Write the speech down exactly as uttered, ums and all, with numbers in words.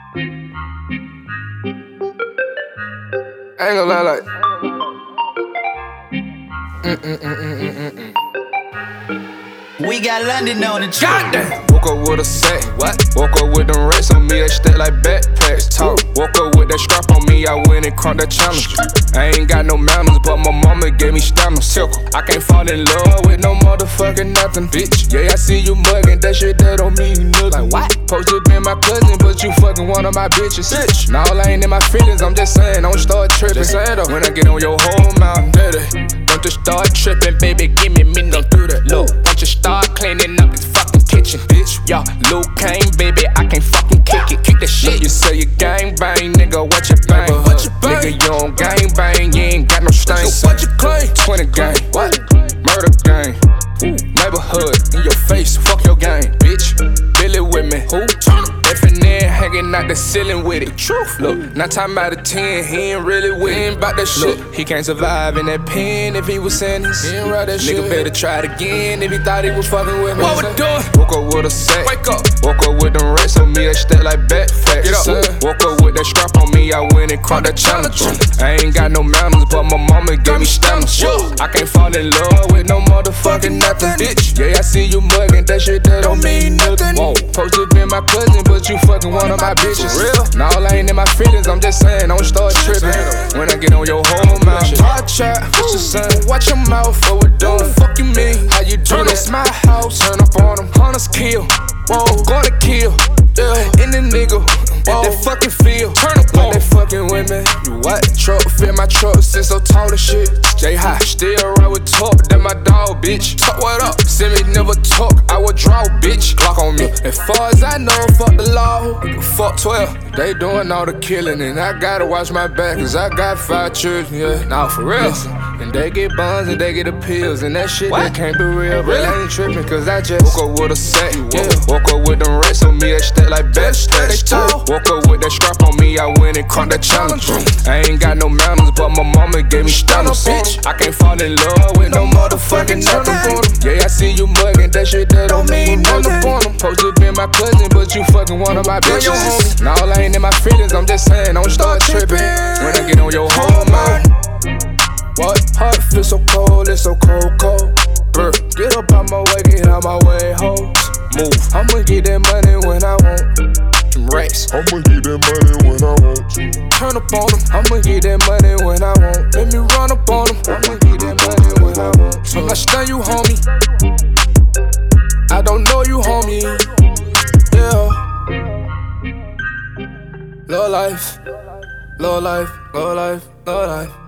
I ain't gonna lie, like. Mm-mm-mm-mm-mm-mm. We got London on the track. Goddamn. Woke up with a sack. What? Woke up with them rats on me that stack like backpacks. Talk. Woke up with that strap on me. I went and caught that challenge. I ain't got no manners, but my mama gave me stamina. Circle. I can't fall in love with no motherfucking nothing, bitch. Yeah, I see you mugging. That shit that don't mean nothing. Like what? Supposed to be my cousin, but you fucking one of my bitches. Bitch. Now I ain't in my feelings. I'm just saying, don't start tripping. Just saying though. When I get on your whole mouth, daddy, don't just start tripping, baby. Give me a minute. Do that. Look, don't you start cleaning up this fucking kitchen, bitch. Yo, Luke Kane, baby, I can't fucking kick it. Kick the shit. You say you gang bang, nigga, what you bang? What you bang? Nigga, you don't gang bang, you ain't got no stains. So what you claim? twenty gang, what? Murder gang, ooh, neighborhood in your face, fuck your gang, bitch. Billy with me, who? F and N hanging out the ceiling with it. Truth, look, nine times out of ten, he ain't really with it. Ain't about that shit. He can't survive in that pen if he was sentenced. He ain't right that shit. Nigga better try it again if he thought he was fucking with me. What we doing? Woke up with a sack. Wake up. Woke up with them rats on me that stack like backpacks. Get up. Woke up with that strap on me. I went and caught that challenge. I ain't got no manners, but my mama gave me stamina. I can't fall in love with no motherfucking nothing, bitch. Yeah, I see you mugging. That shit that don't mean nothing. Whoa. Supposed to be my cousin, but you fucking one of my bitches. Real? Now I ain't in my feelings. I'm just saying, don't start tripping. When I get on your whole mouth, hard chat, what you saying? Watch your mouth, what we doing? Fuck you mean? How you do this? My house, turn up on them. Hunters kill, whoa, gonna kill. Yeah, in the nigga, whoa, that fucking feel. Turn up on they fucking with me. You what? Truck fit my truck, sit so tall and shit. J high, still ride with talk, that my dog, bitch. Talk what up? Send me never talk, I would draw, bitch. Glock on me. As far as I know, fuck the law, fuck twelve. They doing all the killing, and I gotta watch my back, cause I got five children, yeah. Now for real. Listen, and they get buns and they get the pills, and that shit that can't be real. But I ain't tripping, cause I just woke up with a sack, yeah. Woke up with them rats on me that stack like backpacks. Woke up with that strap on me, I went and caught that challenge. I ain't got no manners, but my mama gave me stamina, bitch. I can't fall in love with no motherfucking nothing. Yeah, I see you mugging, that shit that don't mean nothing. Supposed to be my cousin, but you fucking one of my bitches. Now I ain't in my feelings, I'm just saying, don't start tripping. When I get on your whole mouth, what? Heart feel so cold, it's so cold, cold. Brr, get up out my way, get out my way, hoes. Move, I'ma get that money when I want. Racks, I'ma get that money when I want to. Turn up on them, I'ma get that money when I want. Let me run up on them, I'ma get that money when I want. So I stun you, homie. I don't know you, homie. Yeah. Low life, low life, low life, low life.